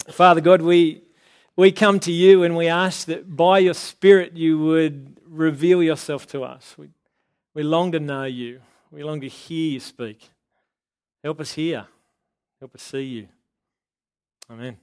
Father God, we come to you and we ask that by your Spirit you would reveal yourself to us. We long to know you. We long to hear you speak. Help us hear. Help us see you. Amen.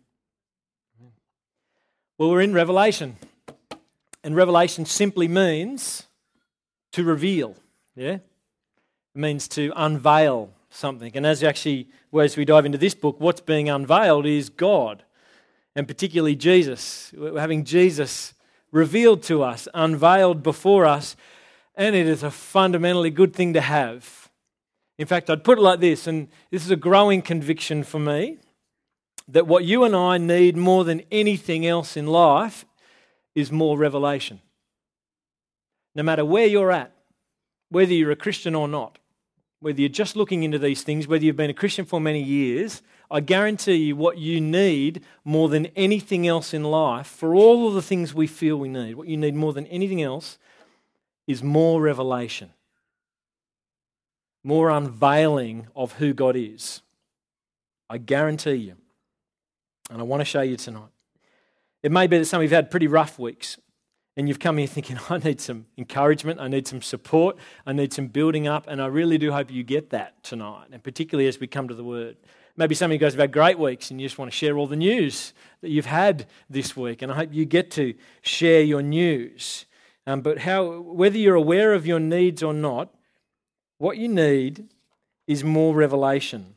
Well, we're in Revelation. And revelation simply means to reveal. Yeah? It means to unveil something. And as we dive into this book, what's being unveiled is God. And particularly Jesus. We're having Jesus revealed to us, unveiled before us, and it is a fundamentally good thing to have. In fact, I'd put it like this, and this is a growing conviction for me, that what you and I need more than anything else in life is more revelation. No matter where you're at, whether you're a Christian or not, whether you're just looking into these things, whether you've been a Christian for many years, I guarantee you what you need more than anything else in life, for all of the things we feel we need, what you need more than anything else is more revelation. More unveiling of who God is. I guarantee you. And I want to show you tonight. It may be that some of you have had pretty rough weeks and you've come here thinking, I need some encouragement, I need some support, I need some building up, and I really do hope you get that tonight, and particularly as we come to the Word. Maybe some of you guys have had great weeks and you just want to share all the news that you've had this week, and I hope you get to share your news. But whether you're aware of your needs or not, what you need is more revelation.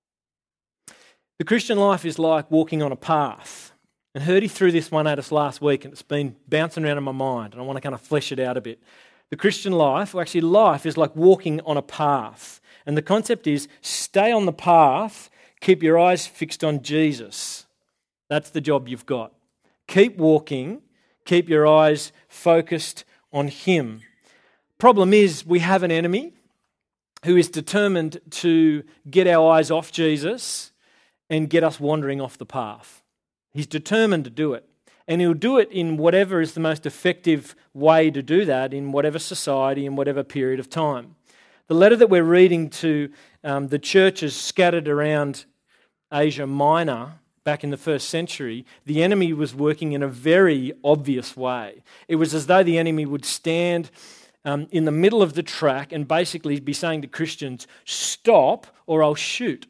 The Christian life is like walking on a path. And Herdy threw this one at us last week and it's been bouncing around in my mind and I want to kind of flesh it out a bit. The Christian life, or actually life, is like walking on a path. And the concept is stay on the path, keep your eyes fixed on Jesus. That's the job you've got. Keep walking, keep your eyes focused on Him. Problem is we have an enemy who is determined to get our eyes off Jesus and get us wandering off the path. He's determined to do it. And he'll do it in whatever is the most effective way to do that, in whatever society, in whatever period of time. The letter that we're reading to the churches scattered around Asia Minor back in the first century, the enemy was working in a very obvious way. It was as though the enemy would stand in the middle of the track and basically be saying to Christians, stop or I'll shoot.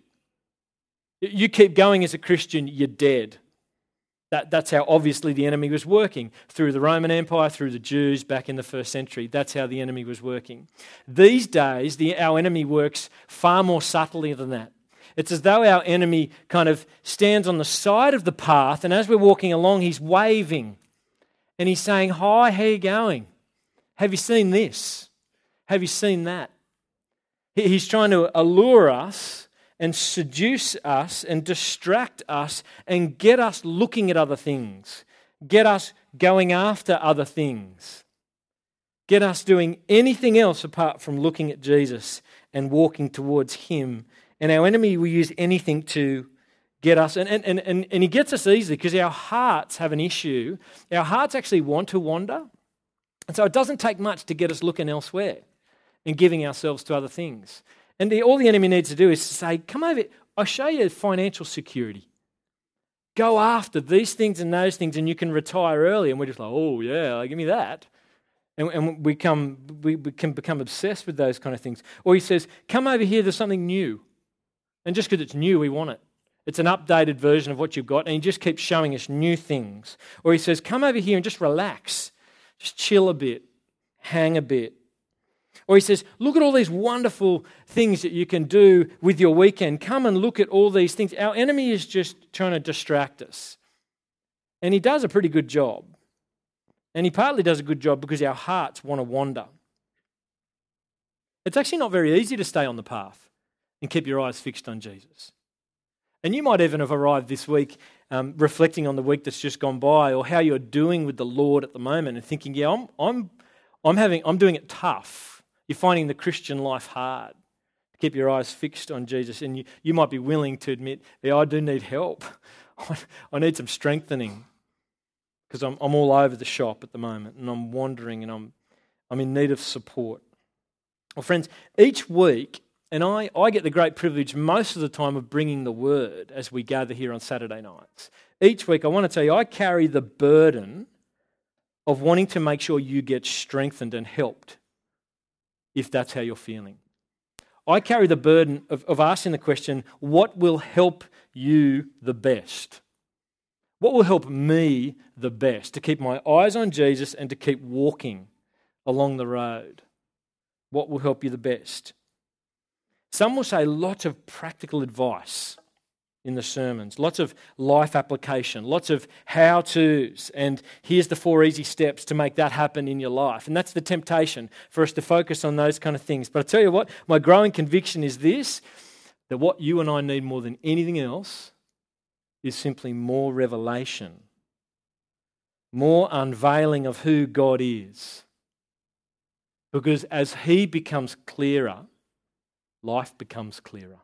You keep going as a Christian, you're dead. That's how obviously the enemy was working. Through the Roman Empire, through the Jews back in the first century. That's how the enemy was working. These days, our enemy works far more subtly than that. It's as though our enemy kind of stands on the side of the path, and as we're walking along, he's waving. And he's saying, hi, how you going? Have you seen this? Have you seen that? He's trying to allure us and seduce us and distract us and get us looking at other things. Get us going after other things. Get us doing anything else apart from looking at Jesus and walking towards Him. And our enemy will use anything to get us. And he gets us easily because our hearts have an issue. Our hearts actually want to wander. And so it doesn't take much to get us looking elsewhere and giving ourselves to other things. And all the enemy needs to do is to say, come over, I'll show you financial security. Go after these things and those things and you can retire early. And we're just like, oh yeah, give me that. And we can become obsessed with those kind of things. Or he says, come over here, there's something new. And just because it's new, we want it. It's an updated version of what you've got and he just keeps showing us new things. Or he says, come over here and just relax. Just chill a bit, hang a bit. Or he says, look at all these wonderful things that you can do with your weekend. Come and look at all these things. Our enemy is just trying to distract us. And he does a pretty good job. And he partly does a good job because our hearts want to wander. It's actually not very easy to stay on the path and keep your eyes fixed on Jesus. And you might even have arrived this week reflecting on the week that's just gone by or how you're doing with the Lord at the moment and thinking, yeah, I'm doing it tough. You're finding the Christian life hard. Keep your eyes fixed on Jesus. And you might be willing to admit, yeah, I do need help. I need some strengthening because I'm all over the shop at the moment and I'm wandering and I'm in need of support. Well, friends, each week And I get the great privilege most of the time of bringing the word as we gather here on Saturday nights. Each week, I want to tell you, I carry the burden of wanting to make sure you get strengthened and helped, if that's how you're feeling. I carry the burden of asking the question, what will help you the best? What will help me the best to keep my eyes on Jesus and to keep walking along the road? What will help you the best? Some will say lots of practical advice in the sermons, lots of life application, lots of how-tos, and here's the 4 easy steps to make that happen in your life. And that's the temptation for us to focus on those kind of things. But I tell you what, my growing conviction is this, that what you and I need more than anything else is simply more revelation, more unveiling of who God is. Because as He becomes clearer, life becomes clearer.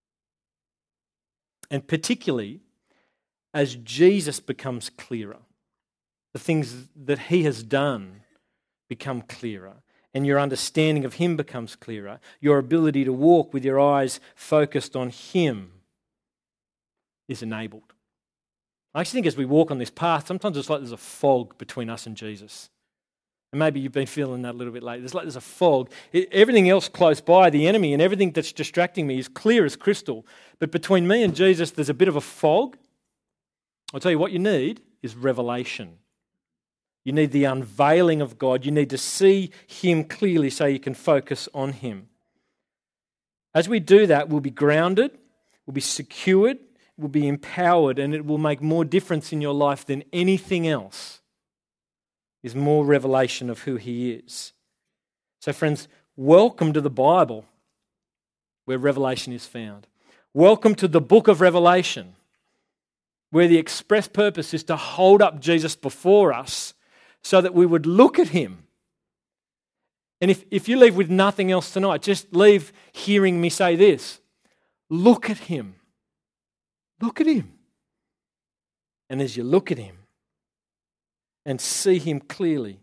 And particularly, as Jesus becomes clearer, the things that He has done become clearer, and your understanding of Him becomes clearer, your ability to walk with your eyes focused on Him is enabled. I actually think as we walk on this path, sometimes it's like there's a fog between us and Jesus. And maybe you've been feeling that a little bit lately. There's a fog. Everything else close by, the enemy and everything that's distracting me is clear as crystal. But between me and Jesus, there's a bit of a fog. I'll tell you what you need is revelation. You need the unveiling of God. You need to see Him clearly so you can focus on Him. As we do that, we'll be grounded, we'll be secured, we'll be empowered, and it will make more difference in your life than anything else. Is more revelation of who He is. So friends, welcome to the Bible where revelation is found. Welcome to the book of Revelation where the express purpose is to hold up Jesus before us so that we would look at Him. And if you leave with nothing else tonight, just leave hearing me say this. Look at Him. Look at Him. And as you look at Him, and see Him clearly,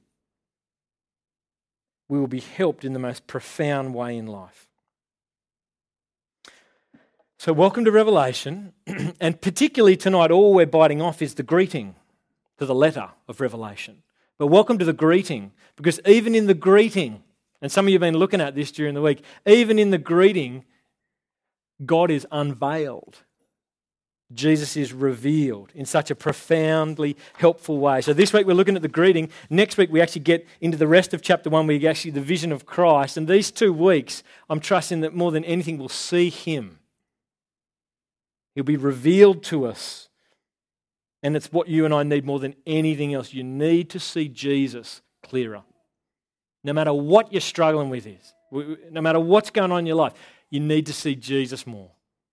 we will be helped in the most profound way in life. So welcome to Revelation, and particularly tonight all we're biting off is the greeting to the letter of Revelation. But welcome to the greeting, because even in the greeting, and some of you have been looking at this during the week, even in the greeting, God is unveiled. Jesus is revealed in such a profoundly helpful way. So this week we're looking at the greeting. Next week we actually get into the rest of chapter 1 where you get actually the vision of Christ. And these 2 weeks I'm trusting that more than anything we'll see Him. He'll be revealed to us. And it's what you and I need more than anything else. You need to see Jesus clearer. No matter what you're struggling with is, no matter what's going on in your life, you need to see Jesus more.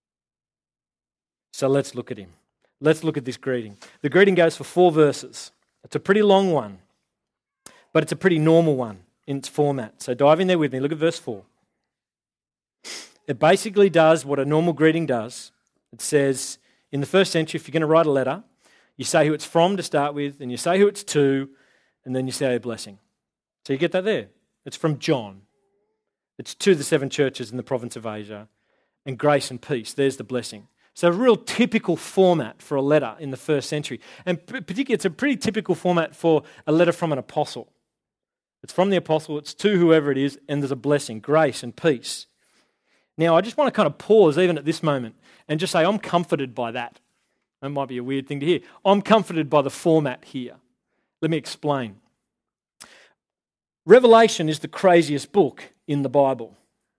So let's look at Him. Let's look at this greeting. The greeting goes for 4 verses. It's a pretty long one, but it's a pretty normal one in its format. So dive in there with me. Look at verse 4. It basically does what a normal greeting does. It says, in the first century, if you're going to write a letter, you say who it's from to start with, and you say who it's to, and then you say a blessing. So you get that there. It's from John. It's to the 7 churches in the province of Asia. And grace and peace. There's the blessing. So a real typical format for a letter in the first century. And particularly it's a pretty typical format for a letter from an apostle. It's from the apostle, it's to whoever it is, and there's a blessing, grace and peace. Now I just want to kind of pause even at this moment and just say I'm comforted by that. That might be a weird thing to hear. I'm comforted by the format here. Let me explain. Revelation is the craziest book in the Bible.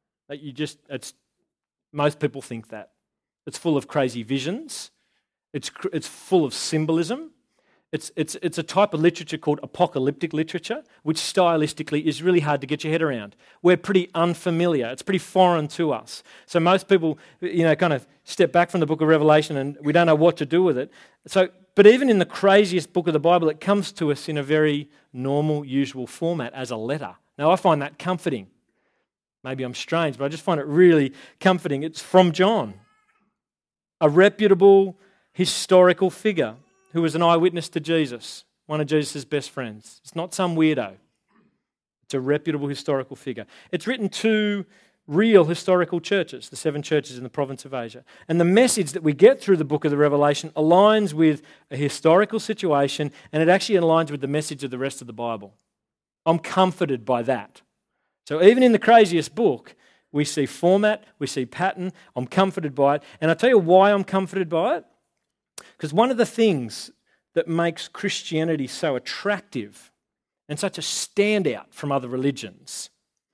Most people think that. It's full of crazy visions. It's full of symbolism. It's a type of literature called apocalyptic literature, which stylistically is really hard to get your head around. We're pretty unfamiliar. It's pretty foreign to us. So most people, kind of step back from the book of Revelation and we don't know what to do with it. But even in the craziest book of the Bible, it comes to us in a very normal, usual format as a letter. Now, I find that comforting. Maybe I'm strange, but I just find it really comforting. It's from John, a reputable historical figure who was an eyewitness to Jesus, one of Jesus' best friends. It's not some weirdo. It's a reputable historical figure. It's written to real historical churches, the 7 churches in the province of Asia. And the message that we get through the book of the Revelation aligns with a historical situation, and it actually aligns with the message of the rest of the Bible. I'm comforted by that. So even in the craziest book, we see format, we see pattern. I'm comforted by it. And I'll tell you why I'm comforted by it. Because one of the things that makes Christianity so attractive and such a standout from other religions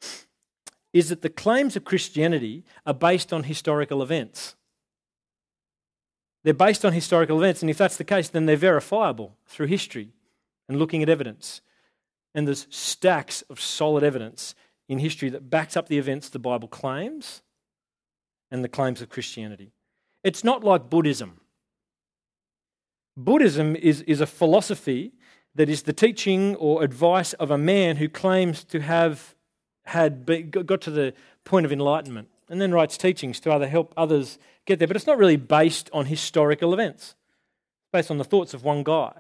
is that the claims of Christianity are based on historical events. They're based on historical events, and if that's the case, then they're verifiable through history and looking at evidence. And there's stacks of solid evidence in history that backs up the events the Bible claims and the claims of Christianity. It's not like Buddhism. Buddhism is a philosophy that is the teaching or advice of a man who claims to have got to the point of enlightenment and then writes teachings to help others get there. But it's not really based on historical events. It's based on the thoughts of one guy.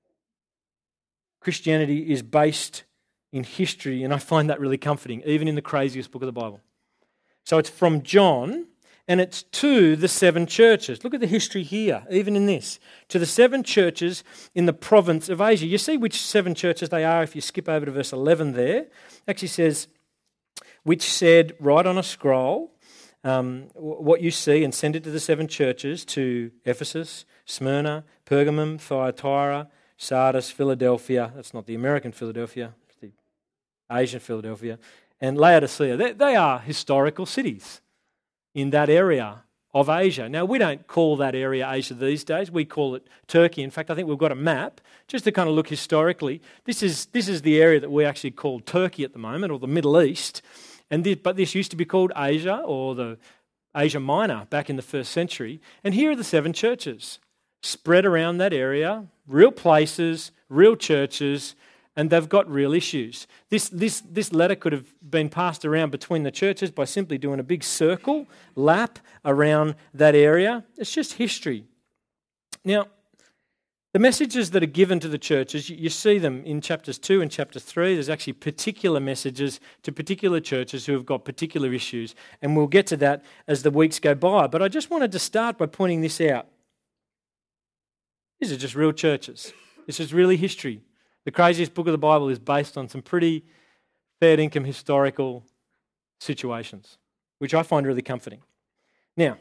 Christianity is based in history, and I find that really comforting, even in the craziest book of the Bible. So it's from John, and it's to the 7 churches. Look at the history here, even in this. To the 7 churches in the province of Asia. You see which 7 churches they are if you skip over to verse 11 there. It actually says, which said, write on a scroll what you see and send it to the 7 churches, to Ephesus, Smyrna, Pergamum, Thyatira, Sardis, Philadelphia. That's not the American Philadelphia, it's the Asian Philadelphia. And Laodicea. They are historical cities in that area of Asia. Now, we don't call that area Asia these days. We call it Turkey. In fact, I think we've got a map just to kind of look historically. This is the area that we actually call Turkey at the moment, or the Middle East. But this used to be called Asia, or the Asia Minor, back in the 1st century. And here are the 7 churches spread around that area, real places, real churches, and they've got real issues. This letter could have been passed around between the churches by simply doing a big circle, lap around that area. It's just history. Now, the messages that are given to the churches, you see them in chapters 2 and chapter 3. There's actually particular messages to particular churches who have got particular issues, and we'll get to that as the weeks go by. But I just wanted to start by pointing this out. These are just real churches. This is really history. The craziest book of the Bible is based on some pretty fair income historical situations, which I find really comforting. Now,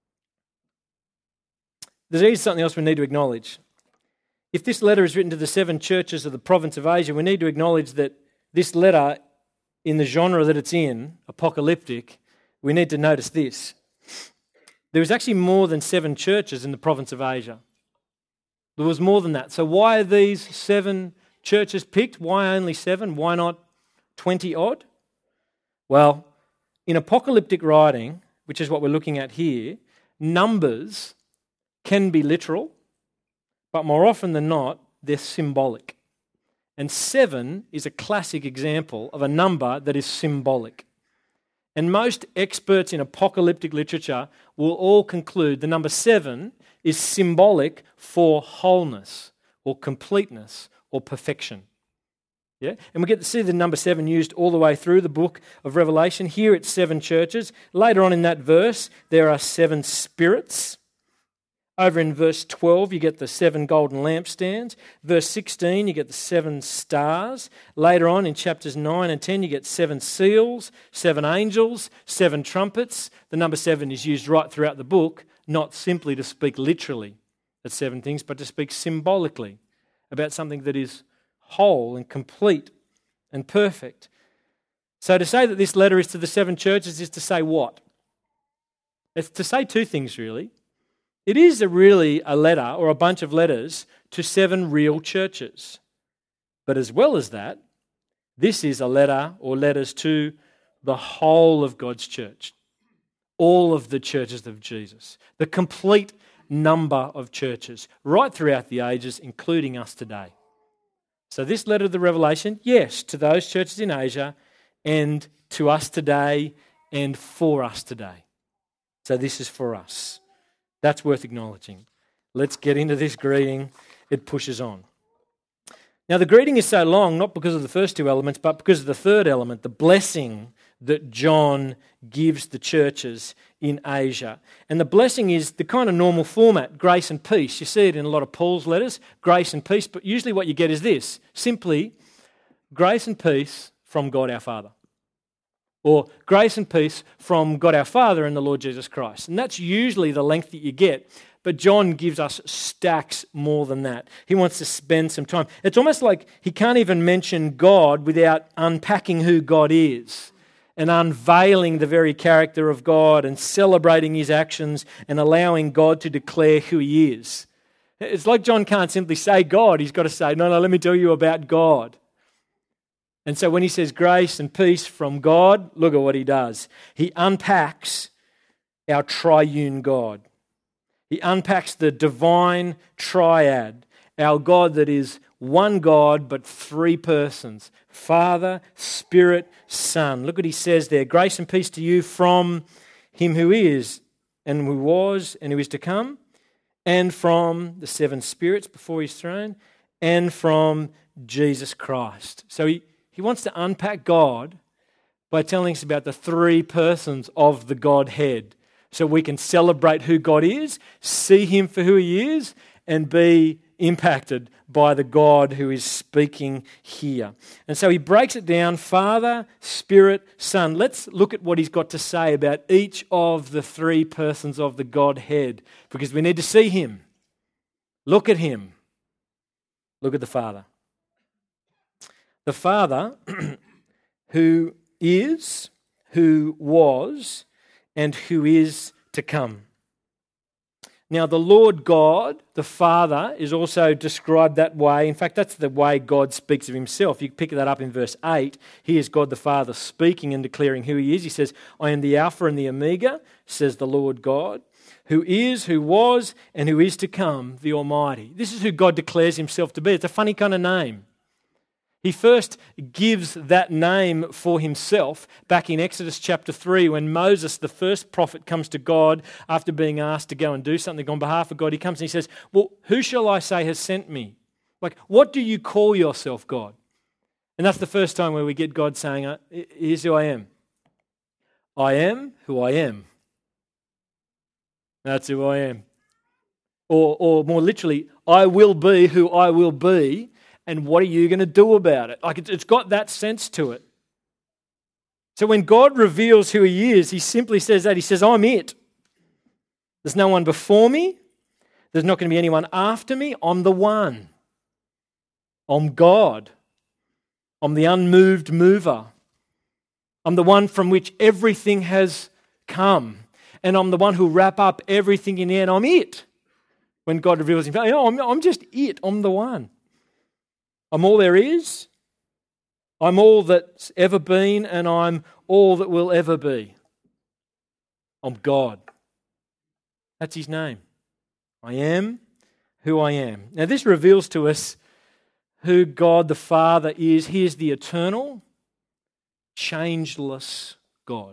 there's something else we need to acknowledge. If this letter is written to the 7 churches of the province of Asia, we need to acknowledge that this letter, in the genre that it's in, apocalyptic, we need to notice this. There was actually more than 7 churches in the province of Asia. There was more than that. So why are these 7 churches picked? Why only 7? Why not 20 odd? Well, in apocalyptic writing, which is what we're looking at here, numbers can be literal, but more often than not, they're symbolic. And 7 is a classic example of a number that is symbolic. And most experts in apocalyptic literature will all conclude the number 7 is symbolic for wholeness or completeness or perfection. Yeah? And we get to see the number 7 used all the way through the book of Revelation. Here it's 7 churches. Later on in that verse, there are 7 spirits. Over in verse 12, you get the 7 golden lampstands. Verse 16, you get the 7 stars. Later on in chapters 9 and 10, you get 7 seals, 7 angels, 7 trumpets. The number 7 is used right throughout the book, not simply to speak literally at 7 things, but to speak symbolically about something that is whole and complete and perfect. So to say that this letter is to the 7 churches is to say what? It's to say 2 things, really. It is really a letter or a bunch of letters to 7 real churches. But as well as that, this is a letter or letters to the whole of God's church. All of the churches of Jesus. The complete number of churches right throughout the ages, including us today. So this letter of the Revelation, yes, to those churches in Asia and to us today and for us today. So this is for us. That's worth acknowledging. Let's get into this greeting. It pushes on. Now the greeting is so long, not because of the first 2 elements, but because of the third element, the blessing that John gives the churches in Asia. And the blessing is the kind of normal format, grace and peace. You see it in a lot of Paul's letters, grace and peace, but usually what you get is this, simply grace and peace from God our Father. Or grace and peace from God our Father and the Lord Jesus Christ. And that's usually the length that you get. But John gives us stacks more than that. He wants to spend some time. It's almost like he can't even mention God without unpacking who God is and unveiling the very character of God and celebrating his actions and allowing God to declare who he is. It's like John can't simply say God. He's got to say, no, let me tell you about God. And so when he says grace and peace from God, look at what he does. He unpacks our triune God. He unpacks the divine triad, our God that is one God but three persons, Father, Spirit, Son. Look what he says there. Grace and peace to you from him who is and who was and who is to come, and from the seven spirits before his throne, and from Jesus Christ. So he wants to unpack God by telling us about the three persons of the Godhead, so we can celebrate who God is, see him for who he is, and be impacted by the God who is speaking here. And so he breaks it down, Father, Spirit, Son. Let's look at what he's got to say about each of the three persons of the Godhead, because we need to see him. Look at him. Look at the Father. The Father who is, who was, and who is to come. Now, the Lord God, the Father, is also described that way. In fact, that's the way God speaks of himself. You pick that up in verse 8. Here is God the Father speaking and declaring who he is. He says, I am the Alpha and the Omega, says the Lord God, who is, who was, and who is to come, the Almighty. This is who God declares himself to be. It's a funny kind of name. He first gives that name for himself back in Exodus chapter 3 when Moses, the first prophet, comes to God after being asked to go and do something on behalf of God. He comes and he says, well, who shall I say has sent me? Like, what do you call yourself, God? And that's the first time where we get God saying, here's who I am. I am who I am. That's who I am. Or more literally, I will be who I will be. And what are you going to do about it? Like it's got that sense to it. So when God reveals who he is, he simply says that. He says, I'm it. There's no one before me. There's not going to be anyone after me. I'm the one. I'm God. I'm the unmoved mover. I'm the one from which everything has come. And I'm the one who'll wrap up everything in the end. I'm it. When God reveals himself, I'm just it. I'm the one. I'm all there is, I'm all that's ever been, and I'm all that will ever be. I'm God. That's his name. I am who I am. Now this reveals to us who God the Father is. He is the eternal, changeless God.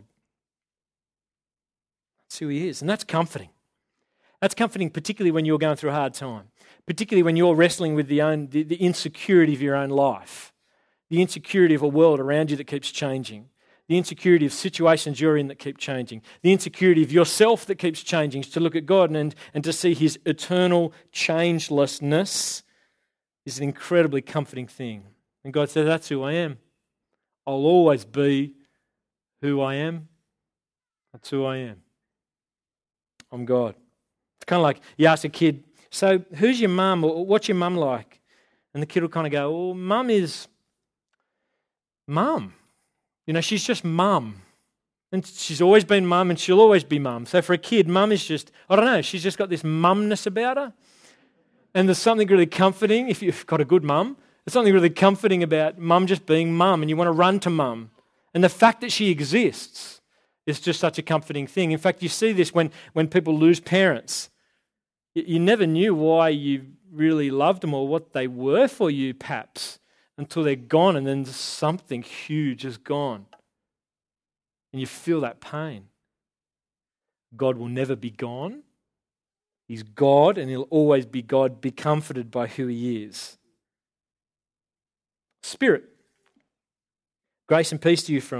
That's who he is, and that's comforting. That's comforting particularly when you're going through a hard time. Particularly when you're wrestling with the insecurity of your own life, the insecurity of a world around you that keeps changing, the insecurity of situations you're in that keep changing, the insecurity of yourself that keeps changing, to look at God and to see his eternal changelessness is an incredibly comforting thing. And God says, that's who I am. I'll always be who I am. That's who I am. I'm God. It's kind of like you ask a kid, so who's your mum, or what's your mum like? And the kid will kind of go, well, mum is mum. You know, she's just mum. And she's always been mum and she'll always be mum. So for a kid, mum is just, I don't know, she's just got this mumness about her. And there's something really comforting, if you've got a good mum, there's something really comforting about mum just being mum, and you want to run to mum. And the fact that she exists is just such a comforting thing. In fact, you see this when people lose parents. You never knew why you really loved them or what they were for you, perhaps, until they're gone, and then something huge is gone. And you feel that pain. God will never be gone. He's God, and he'll always be God. Be comforted by who he is. Spirit. Grace and peace to you from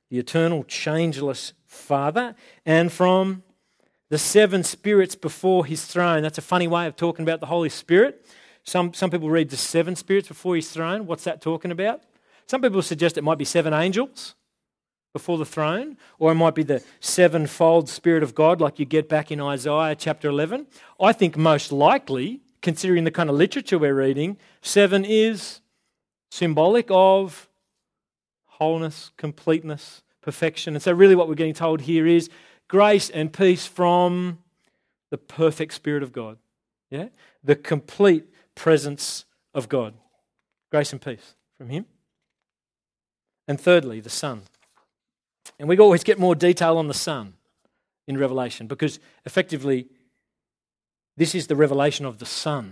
the eternal, changeless Father, and from the seven spirits before his throne. That's a funny way of talking about the Holy Spirit. Some people read the seven spirits before his throne. What's that talking about? Some people suggest it might be seven angels before the throne, or it might be the sevenfold Spirit of God like you get back in Isaiah chapter 11. I think most likely, considering the kind of literature we're reading, seven is symbolic of wholeness, completeness, perfection. And so really what we're getting told here is grace and peace from the perfect Spirit of God. Yeah? The complete presence of God. Grace and peace from him. And thirdly, the Son. And we always get more detail on the Son in Revelation because effectively this is the revelation of the Son,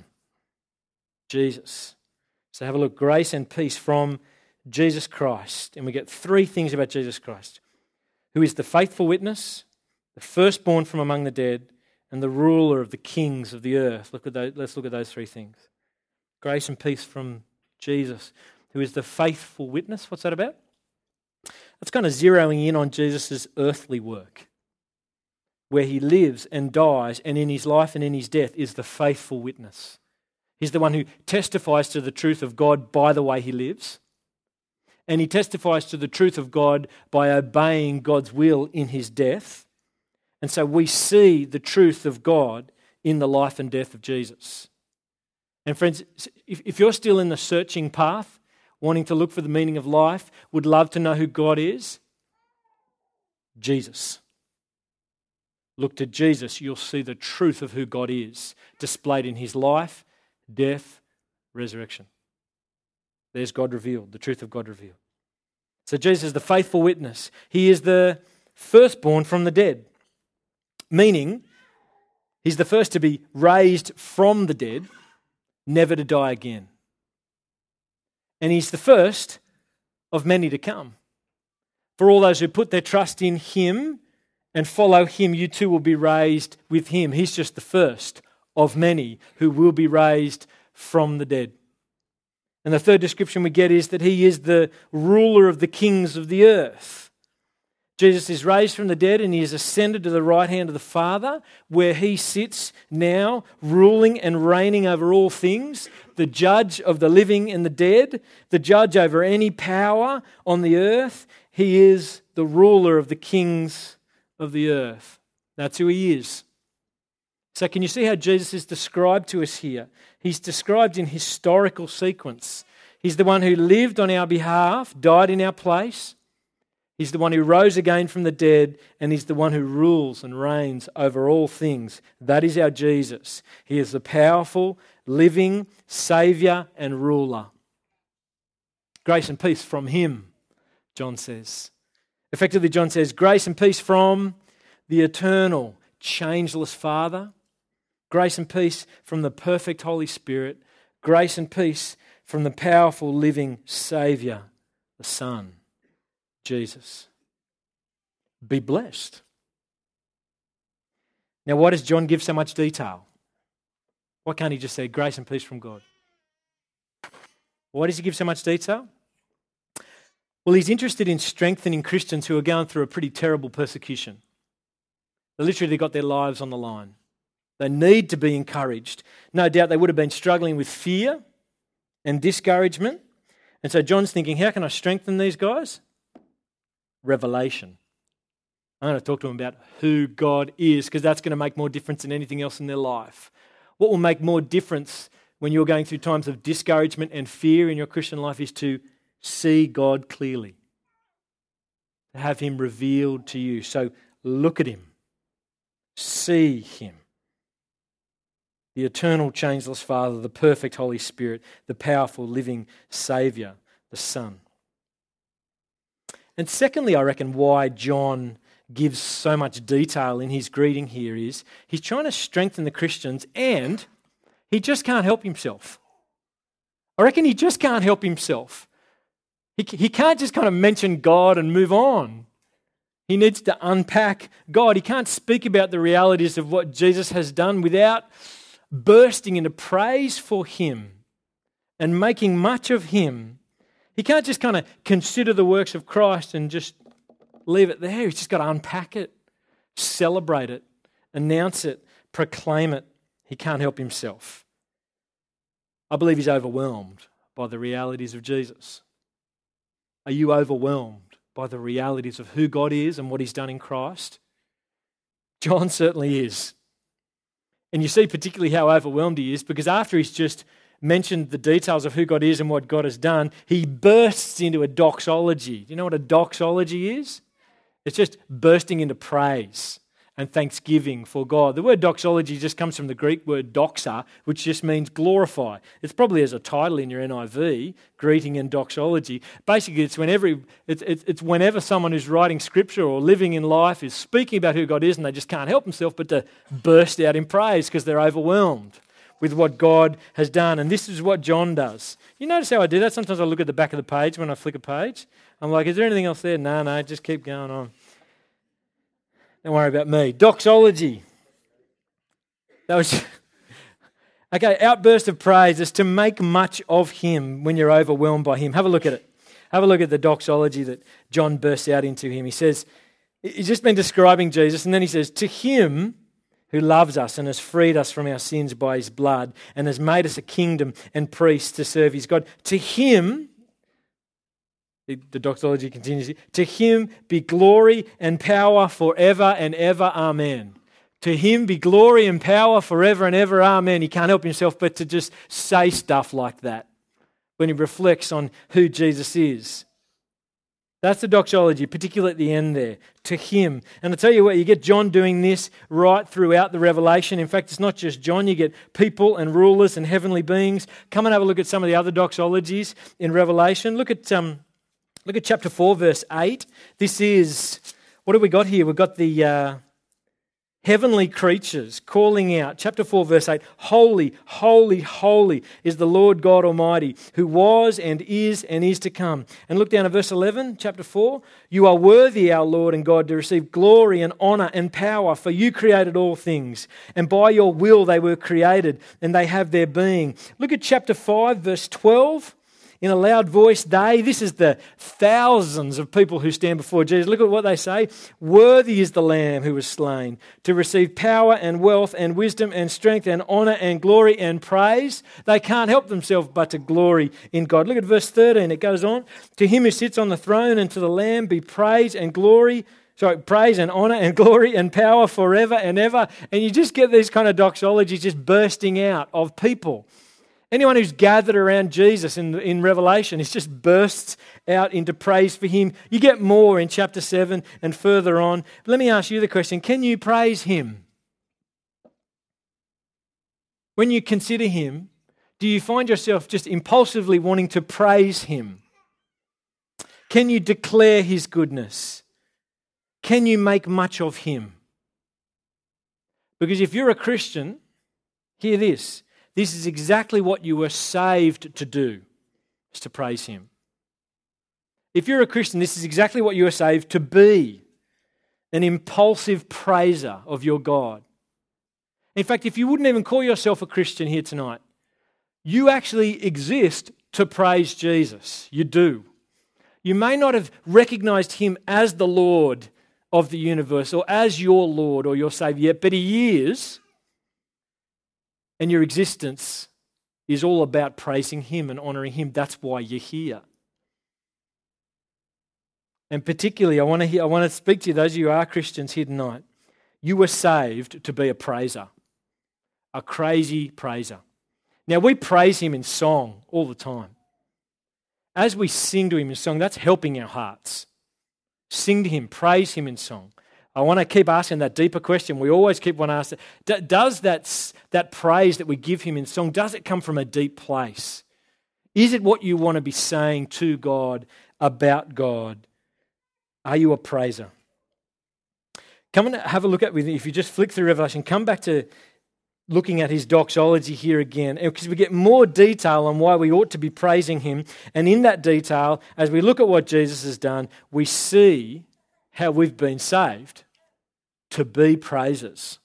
Jesus. So have a look. Grace and peace from Jesus Christ. And we get three things about Jesus Christ. Who is the faithful witness, the firstborn from among the dead, and the ruler of the kings of the earth. Let's look at those three things. Grace and peace from Jesus, who is the faithful witness. What's that about? That's kind of zeroing in on Jesus' earthly work, where he lives and dies, and in his life and in his death is the faithful witness. He's the one who testifies to the truth of God by the way he lives, and he testifies to the truth of God by obeying God's will in his death. And so we see the truth of God in the life and death of Jesus. And friends, if you're still in the searching path, wanting to look for the meaning of life, would love to know who God is, Jesus. Look to Jesus, you'll see the truth of who God is displayed in his life, death, resurrection. There's God revealed, the truth of God revealed. So Jesus is the faithful witness. He is the firstborn from the dead, meaning he's the first to be raised from the dead, never to die again. And he's the first of many to come. For all those who put their trust in him and follow him, you too will be raised with him. He's just the first of many who will be raised from the dead. And the third description we get is that he is the ruler of the kings of the earth. Jesus is raised from the dead and he is ascended to the right hand of the Father, where he sits now ruling and reigning over all things, the judge of the living and the dead, the judge over any power on the earth. He is the ruler of the kings of the earth. That's who he is. So can you see how Jesus is described to us here? He's described in historical sequence. He's the one who lived on our behalf, died in our place. He's the one who rose again from the dead, and he's the one who rules and reigns over all things. That is our Jesus. He is the powerful, living Saviour and ruler. Grace and peace from him, John says. Effectively, John says, grace and peace from the eternal, changeless Father. Grace and peace from the perfect Holy Spirit. Grace and peace from the powerful, living Saviour, the Son, Jesus. Be blessed. Now, why does John give so much detail? Why can't he just say grace and peace from God? Why does he give so much detail? Well, he's interested in strengthening Christians who are going through a pretty terrible persecution. They literally got their lives on the line. They need to be encouraged. No doubt they would have been struggling with fear and discouragement. And so John's thinking, how can I strengthen these guys? Revelation. I'm going to talk to them about who God is, because that's going to make more difference than anything else in their life. What will make more difference when you're going through times of discouragement and fear in your Christian life is to see God clearly, to have him revealed to you. So look at him, see him. The eternal, changeless Father, the perfect Holy Spirit, the powerful, living Saviour, the Son. And secondly, I reckon why John gives so much detail in his greeting here is he's trying to strengthen the Christians, and he just can't help himself. I reckon he just can't help himself. He can't just kind of mention God and move on. He needs to unpack God. He can't speak about the realities of what Jesus has done without bursting into praise for him and making much of him. He can't just kind of consider the works of Christ and just leave it there. He's just got to unpack it, celebrate it, announce it, proclaim it. He can't help himself. I believe he's overwhelmed by the realities of Jesus. Are you overwhelmed by the realities of who God is and what he's done in Christ? John certainly is. And you see particularly how overwhelmed he is, because after he's just mentioned the details of who God is and what God has done, he bursts into a doxology. Do you know what a doxology is? It's just bursting into praise and thanksgiving for God. The word doxology just comes from the Greek word doxa, which just means glorify. It's probably as a title in your NIV, greeting and doxology. Basically, it's whenever someone who's writing scripture or living in life is speaking about who God is and they just can't help themselves but to burst out in praise because they're overwhelmed with what God has done. And this is what John does. You notice how I do that? Sometimes I look at the back of the page when I flick a page. I'm like, is there anything else there? No, just keep going on. Don't worry about me. Doxology. That was okay. Outburst of praise is to make much of him when you're overwhelmed by him. Have a look at it. Have a look at the doxology that John bursts out into him. He says, he's just been describing Jesus, and then he says, to him who loves us and has freed us from our sins by his blood and has made us a kingdom and priests to serve his God. To him, the doxology continues, to him be glory and power forever and ever. Amen. To him be glory and power forever and ever. Amen. He can't help himself but to just say stuff like that when he reflects on who Jesus is. That's the doxology, particularly at the end there. To him. And I tell you what, you get John doing this right throughout the Revelation. In fact, it's not just John. You get people and rulers and heavenly beings. Come and have a look at some of the other doxologies in Revelation. Look at chapter 4, verse 8. This is, what have we got here? We've got the heavenly creatures calling out. Chapter 4, verse 8. Holy, holy, holy is the Lord God Almighty, who was and is to come. And look down at verse 11, chapter 4. You are worthy, our Lord and God, to receive glory and honour and power, for you created all things, and by your will they were created, and they have their being. Look at chapter 5, verse 12. In a loud voice, this is the thousands of people who stand before Jesus. Look at what they say. Worthy is the Lamb who was slain to receive power and wealth and wisdom and strength and honour and glory and praise. They can't help themselves but to glory in God. Look at verse 13. It goes on. To him who sits on the throne and to the Lamb be praise and honour and glory and power forever and ever. And you just get these kind of doxologies just bursting out of people. Anyone who's gathered around Jesus in Revelation, it just bursts out into praise for him. You get more in chapter 7 and further on. But let me ask you the question, can you praise him? When you consider him, do you find yourself just impulsively wanting to praise him? Can you declare his goodness? Can you make much of him? Because if you're a Christian, hear this. This is exactly what you were saved to do, is to praise him. If you're a Christian, this is exactly what you were saved to be, an impulsive praiser of your God. In fact, if you wouldn't even call yourself a Christian here tonight, you actually exist to praise Jesus. You do. You may not have recognized him as the Lord of the universe or as your Lord or your Savior yet, but he is. And your existence is all about praising him and honouring him. That's why you're here. And particularly, I want to speak to you, those of you who are Christians here tonight. You were saved to be a praiser, a crazy praiser. Now, we praise him in song all the time. As we sing to him in song, that's helping our hearts. Sing to him, praise him in song. I want to keep asking that deeper question. We always keep wanting to ask, does that praise that we give him in song, does it come from a deep place? Is it what you want to be saying to God, about God? Are you a praiser? Come and have a look at, if you just flick through Revelation, come back to looking at his doxology here again, because we get more detail on why we ought to be praising him. And in that detail, as we look at what Jesus has done, we see how we've been saved to be praisers.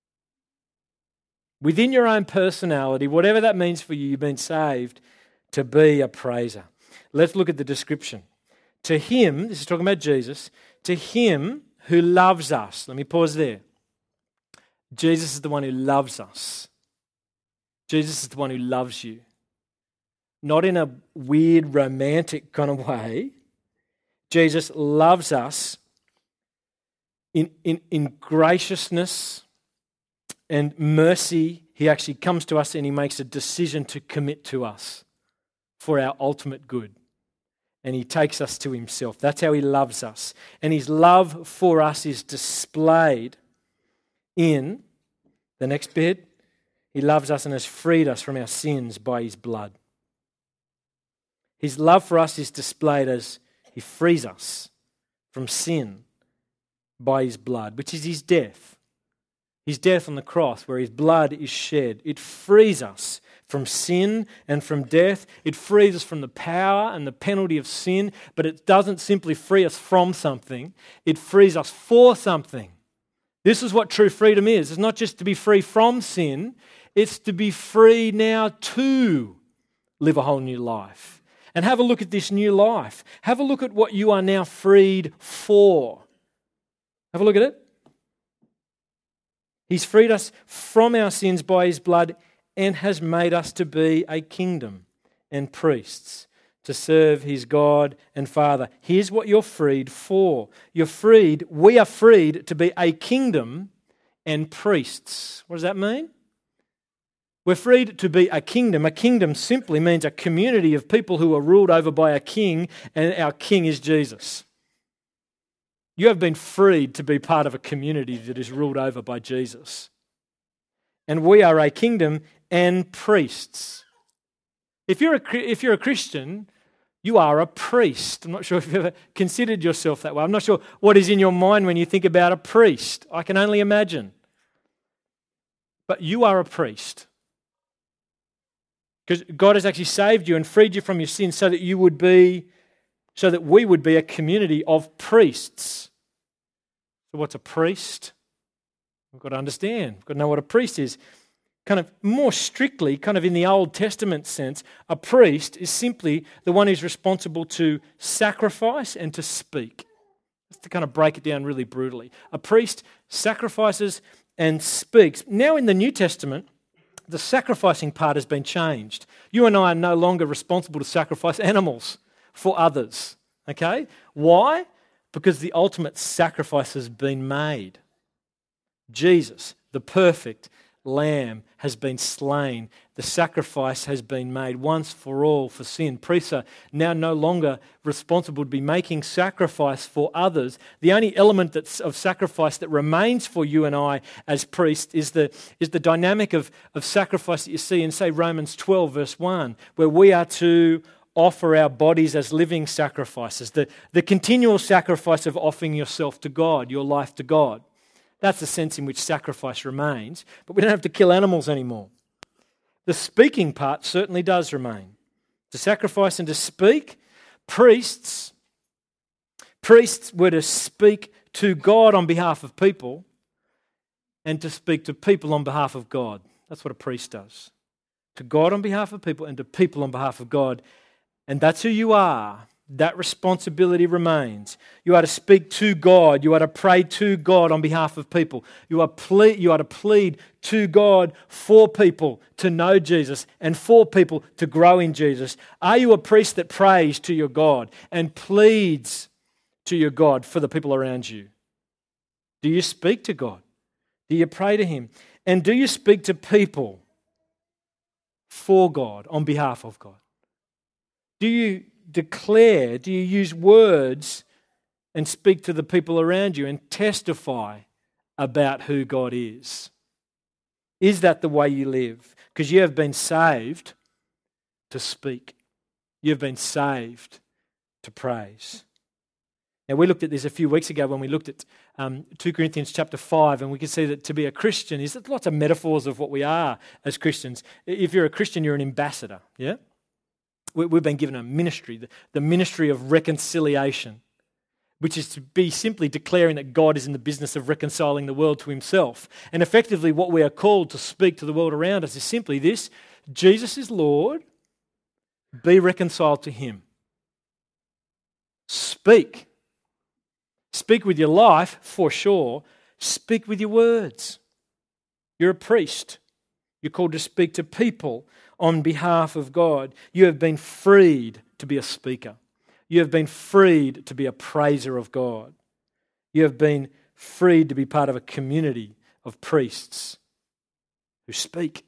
Within your own personality, whatever that means for you, you've been saved to be a praiser. Let's look at the description. To him, this is talking about Jesus, to him who loves us. Let me pause there. Jesus is the one who loves us. Jesus is the one who loves you. Not in a weird romantic kind of way. Jesus loves us in graciousness and mercy. He actually comes to us and he makes a decision to commit to us for our ultimate good. And he takes us to himself. That's how he loves us. And his love for us is displayed in the next bit. He loves us and has freed us from our sins by his blood. His love for us is displayed as he frees us from sin by his blood, which is his death. His death on the cross, where his blood is shed. It frees us from sin and from death. It frees us from the power and the penalty of sin, but it doesn't simply free us from something. It frees us for something. This is what true freedom is. It's not just to be free from sin, it's to be free now to live a whole new life. And have a look at this new life. Have a look at what you are now freed for. Have a look at it. He's freed us from our sins by his blood and has made us to be a kingdom and priests to serve his God and Father. Here's what you're freed for. We are freed to be a kingdom and priests. What does that mean? We're freed to be a kingdom. A kingdom simply means a community of people who are ruled over by a king, and our king is Jesus. You have been freed to be part of a community that is ruled over by Jesus. And we are a kingdom and priests. If you're a Christian, you are a priest. I'm not sure if you've ever considered yourself that way. I'm not sure what is in your mind when you think about a priest. I can only imagine. But you are a priest. Because God has actually saved you and freed you from your sins so that we would be a community of priests. So what's a priest? We've got to understand. We've got to know what a priest is. Kind of more strictly, kind of in the Old Testament sense, a priest is simply the one who's responsible to sacrifice and to speak. Just to kind of break it down really brutally. A priest sacrifices and speaks. Now in the New Testament, the sacrificing part has been changed. You and I are no longer responsible to sacrifice animals for others. Okay? Why? Because the ultimate sacrifice has been made. Jesus, the perfect Lamb, has been slain. The sacrifice has been made once for all for sin. Priests are now no longer responsible to be making sacrifice for others. The only element of sacrifice that remains for you and I as priests is the dynamic of sacrifice that you see in, say, Romans 12, verse 1, where we are to offer our bodies as living sacrifices. The continual sacrifice of offering yourself to God, your life to God. That's the sense in which sacrifice remains, but we don't have to kill animals anymore. The speaking part certainly does remain. To sacrifice and to speak, priests were to speak to God on behalf of people and to speak to people on behalf of God. That's what a priest does. To God on behalf of people and to people on behalf of God. And that's who you are. That responsibility remains. You are to speak to God. You are to pray to God on behalf of people. You are to plead to God for people to know Jesus and for people to grow in Jesus. Are you a priest that prays to your God and pleads to your God for the people around you? Do you speak to God? Do you pray to Him? And do you speak to people for God, on behalf of God? Do you use words and speak to the people around you and testify about who God is? Is that the way you live? Because you have been saved to speak. You've been saved to praise. Now, we looked at this a few weeks ago when we looked at 2 Corinthians chapter 5, and we could see that to be a Christian is lots of metaphors of what we are as Christians. If you're a Christian, you're an ambassador, yeah? We've been given a ministry, the ministry of reconciliation, which is to be simply declaring that God is in the business of reconciling the world to Himself. And effectively what we are called to speak to the world around us is simply this: Jesus is Lord, be reconciled to Him. Speak. Speak with your life, for sure. Speak with your words. You're a priest. You're called to speak to people on behalf of God. You have been freed to be a speaker. You have been freed to be a praiser of God. You have been freed to be part of a community of priests who speak.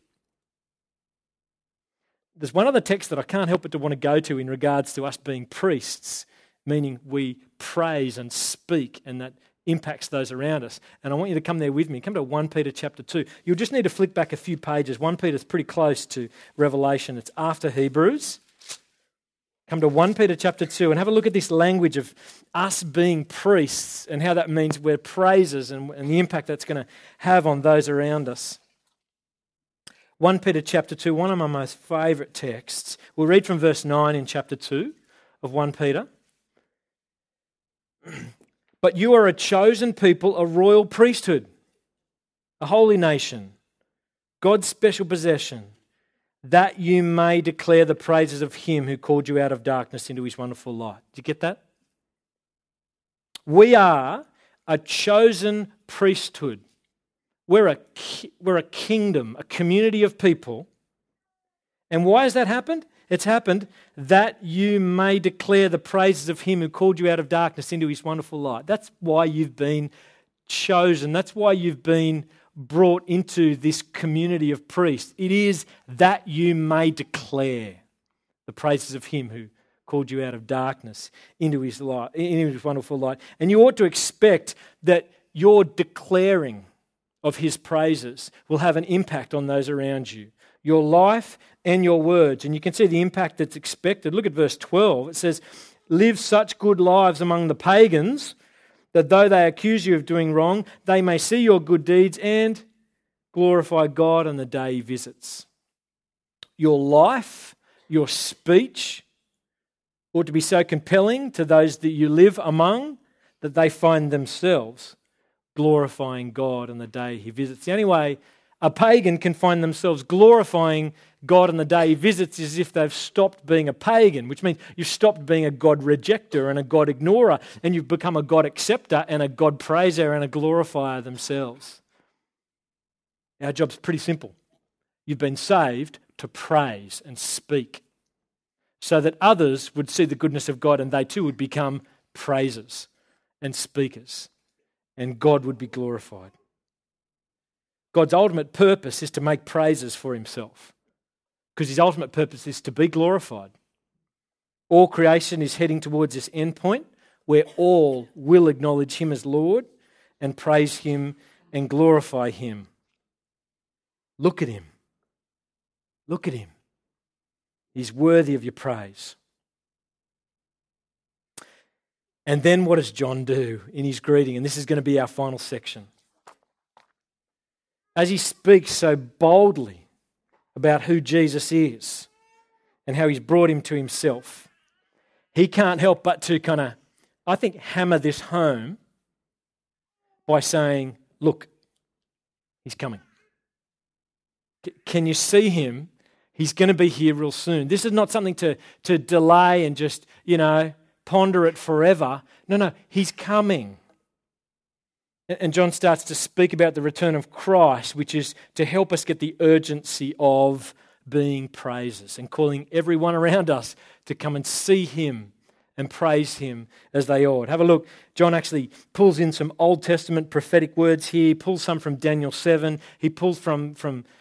There's one other text that I can't help but to want to go to in regards to us being priests, meaning we praise and speak, and that impacts those around us. And I want you to come there with me. Come to 1 Peter chapter 2. You'll just need to flick back a few pages. 1 Peter's pretty close to Revelation. It's after Hebrews. Come to 1 Peter chapter 2 and have a look at this language of us being priests and how that means we're praisers and the impact that's going to have on those around us. 1 Peter chapter 2, one of my most favourite texts. We'll read from verse 9 in chapter 2 of 1 Peter. But you are a chosen people, a royal priesthood, a holy nation, God's special possession, that you may declare the praises of Him who called you out of darkness into His wonderful light. Did you get that? We are a chosen priesthood. We're a kingdom, a community of people. And why has that happened? It's happened that you may declare the praises of Him who called you out of darkness into His wonderful light. That's why you've been chosen. That's why you've been brought into this community of priests. It is that you may declare the praises of Him who called you out of darkness into His light, into His wonderful light. And you ought to expect that your declaring of His praises will have an impact on those around you. Your life and your words. And you can see the impact that's expected. Look at verse 12. It says, live such good lives among the pagans that though they accuse you of doing wrong, they may see your good deeds and glorify God on the day He visits. Your life, your speech ought to be so compelling to those that you live among that they find themselves glorifying God on the day He visits. The only way a pagan can find themselves glorifying God on the day He visits is if they've stopped being a pagan, which means you've stopped being a God rejecter and a God ignorer, and you've become a God acceptor and a God praiser and a glorifier themselves. Our job's pretty simple. You've been saved to praise and speak so that others would see the goodness of God and they too would become praisers and speakers, and God would be glorified. God's ultimate purpose is to make praises for Himself, because His ultimate purpose is to be glorified. All creation is heading towards this end point where all will acknowledge Him as Lord and praise Him and glorify Him. Look at Him. Look at Him. He's worthy of your praise. And then what does John do in his greeting? And this is going to be our final section. As he speaks so boldly about who Jesus is and how He's brought him to Himself, he can't help but to kind of, I think, hammer this home by saying, look, He's coming. Can you see Him? He's going to be here real soon. This is not something to delay and just, ponder it forever. No, He's coming. And John starts to speak about the return of Christ, which is to help us get the urgency of being praisers and calling everyone around us to come and see Him and praise Him as they ought. Have a look. John actually pulls in some Old Testament prophetic words here. He pulls some from Daniel 7. He pulls from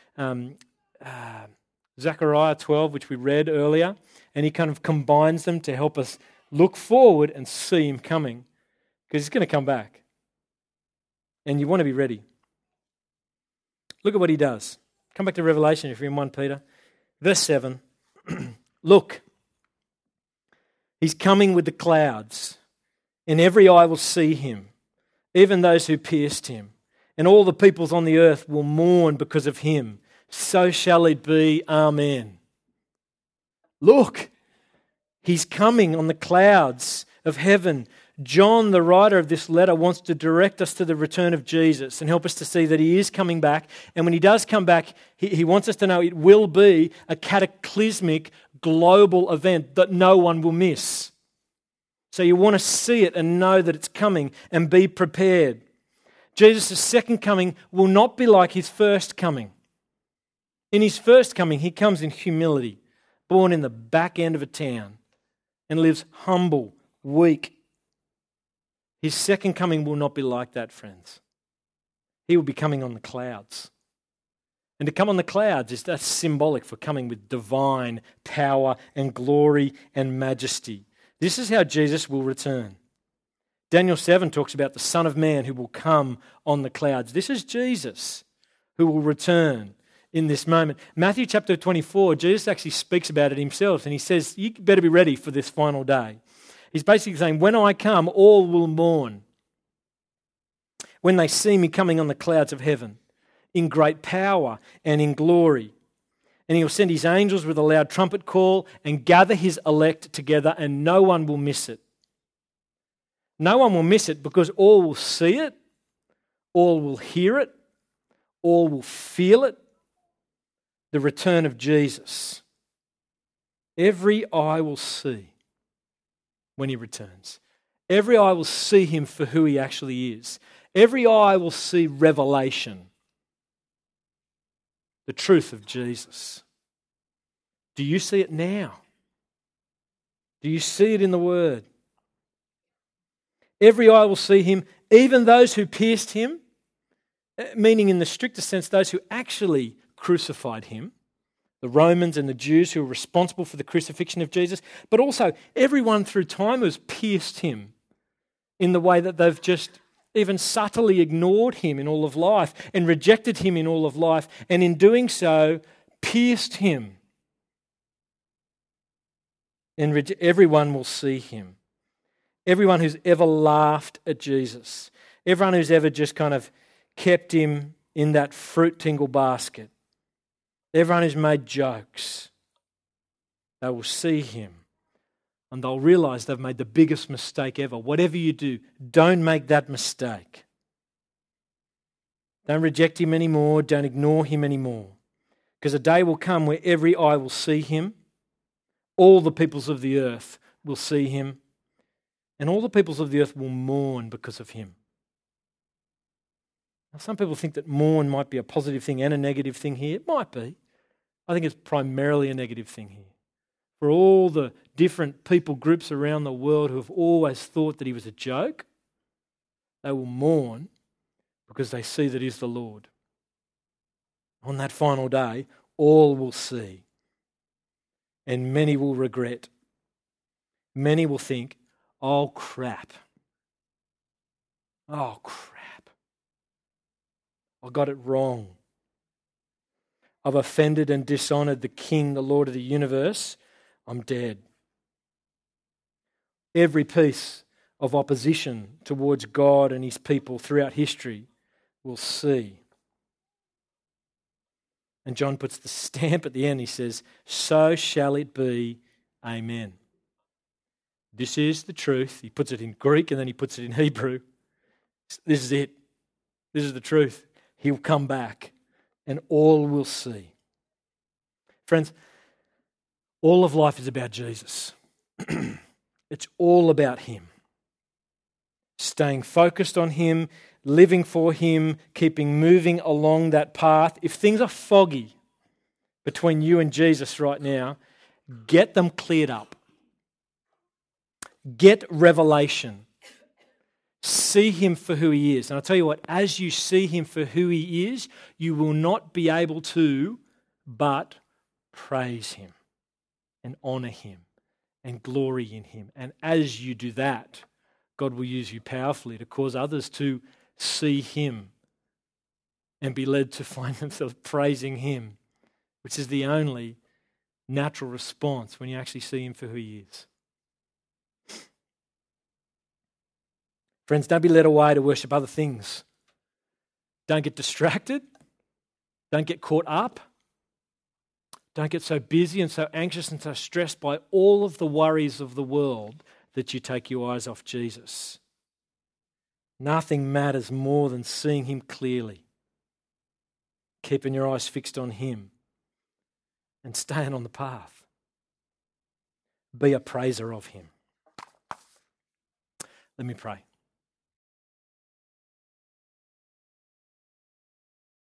Zechariah 12, which we read earlier, and he kind of combines them to help us look forward and see Him coming, because He's going to come back. And you want to be ready. Look at what He does. Come back to Revelation if you're in 1 Peter. Verse 7. Look, He's coming with the clouds, and every eye will see Him, even those who pierced Him. And all the peoples on the earth will mourn because of Him. So shall it be. Amen. Look, He's coming on the clouds of heaven. John, the writer of this letter, wants to direct us to the return of Jesus and help us to see that He is coming back. And when He does come back, he wants us to know it will be a cataclysmic global event that no one will miss. So you want to see it and know that it's coming and be prepared. Jesus' second coming will not be like his first coming. In his first coming, he comes in humility, born in the back end of a town, and lives humble, weak. His second coming will not be like that, friends. He will be coming on the clouds. And to come on the clouds that's symbolic for coming with divine power and glory and majesty. This is how Jesus will return. Daniel 7 talks about the Son of Man who will come on the clouds. This is Jesus who will return in this moment. Matthew chapter 24, Jesus actually speaks about it himself, and he says, you better be ready for this final day. He's basically saying, when I come, all will mourn. When they see me coming on the clouds of heaven, in great power and in glory. And he'll send his angels with a loud trumpet call and gather his elect together, and no one will miss it. No one will miss it because all will see it, all will hear it, all will feel it. The return of Jesus. Every eye will see when he returns. Every eye will see him for who he actually is. Every eye will see revelation. The truth of Jesus. Do you see it now? Do you see it in the Word? Every eye will see him, even those who pierced him, meaning in the strictest sense, those who actually crucified him, the Romans and the Jews who were responsible for the crucifixion of Jesus, but also everyone through time who has pierced him in the way that they've just even subtly ignored him in all of life and rejected him in all of life, and in doing so, pierced him. And everyone will see him. Everyone who's ever laughed at Jesus. Everyone who's ever just kind of kept him in that fruit tingle basket. Everyone who's made jokes. They will see him. And they'll realize they've made the biggest mistake ever. Whatever you do, don't make that mistake. Don't reject him anymore. Don't ignore him anymore. Because a day will come where every eye will see him. All the peoples of the earth will see him. And all the peoples of the earth will mourn because of him. Now, some people think that mourn might be a positive thing and a negative thing here. It might be. I think it's primarily a negative thing here. For all the different people groups around the world who have always thought that he was a joke, they will mourn because they see that he's the Lord. On that final day, all will see. And many will regret. Many will think, oh crap. Oh crap. I got it wrong. I've offended and dishonoured the King, the Lord of the universe. I'm dead. Every piece of opposition towards God and his people throughout history will see. And John puts the stamp at the end. He says, so shall it be. Amen. This is the truth. He puts it in Greek and then he puts it in Hebrew. This is it. This is the truth. He'll come back and all will see. Friends, all of life is about Jesus. It's all about him. Staying focused on him, living for him, keeping moving along that path. If things are foggy between you and Jesus right now, get them cleared up. Get revelation. See him for who he is. And I'll tell you what, as you see him for who he is, you will not be able to but praise him and honour him and glory in him. And as you do that, God will use you powerfully to cause others to see him and be led to find themselves praising him, which is the only natural response when you actually see him for who he is. Friends, don't be led away to worship other things. Don't get distracted. Don't get caught up. Don't get so busy and so anxious and so stressed by all of the worries of the world that you take your eyes off Jesus. Nothing matters more than seeing him clearly, keeping your eyes fixed on him and staying on the path. Be a praiser of him. Let me pray.